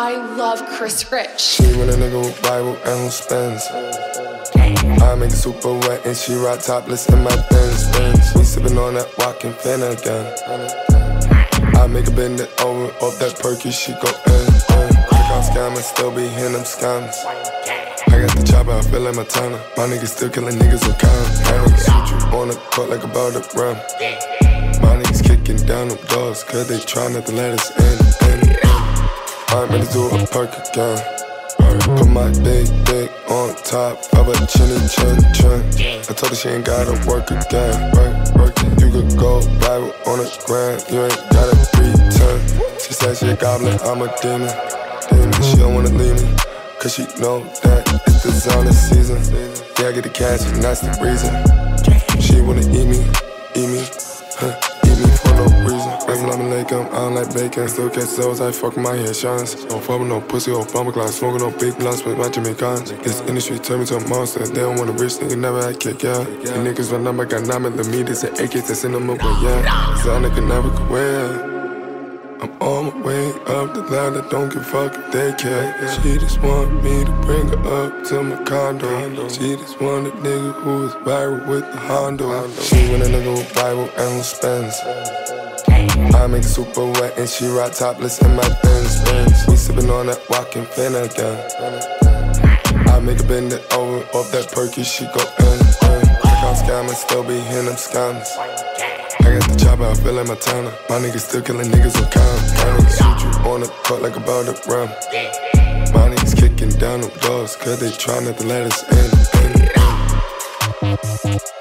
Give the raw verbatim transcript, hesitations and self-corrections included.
I love Chris Rich. She want a nigga with Bible and who spends. I make it super wet and she ride topless in my Benz, Benz. We sippin' on that walking Finnegan. I make her bend it over, off that perky, she go in, in. Click on scam and still be hitting them scams. I got the chopper, I feel like my Montana. My niggas still killing niggas with cons. My niggas shoot you on the court like about to run. My niggas kicking down them doors, cause they try not to let us in, in, in. I'm ready to do a perk again. Put my big dick on top of a chinny chin chin. I told her she ain't gotta work again. Work, work it. You could go Bible on the ground, you ain't gotta pretend. She said she a goblin, I'm a demon. Demon, she don't wanna leave me, cause she know that it's the zone season. Yeah, I get the cash and that's the reason. She wanna eat me, eat me, huh, eat me for no reason. Assalamu alaikum, I don't like bacon. Still catch souls, I fuck with my hair shines. Don't fuck with no pussy or bumper class. Smoking no big blunts with my Jamaicans. This industry turned me to a monster. They don't want a rich nigga, never had kick, yeah. You niggas run up, I got nine millimeters and A Ks that's in them away, yeah. Cause I nigga never could wear. I'm on my way up the ladder, don't give a fuck if they care. She just want me to bring her up to my condo. She just want a nigga who is viral with the Hondo. She want a nigga with Bible and who spends. I make it super wet and she ride topless in my Benz, Benz. We sippin' on that walking Finnegan. I make her bend it over, off that perky, she go in, in. Click on scam and still be hitting them scams. I got the chopper, I feel like my Montana. My niggas still killing niggas with cons. My niggas shoot you on the court like about to run. My niggas kicking down them doors, cause they try not to let us in, in, in.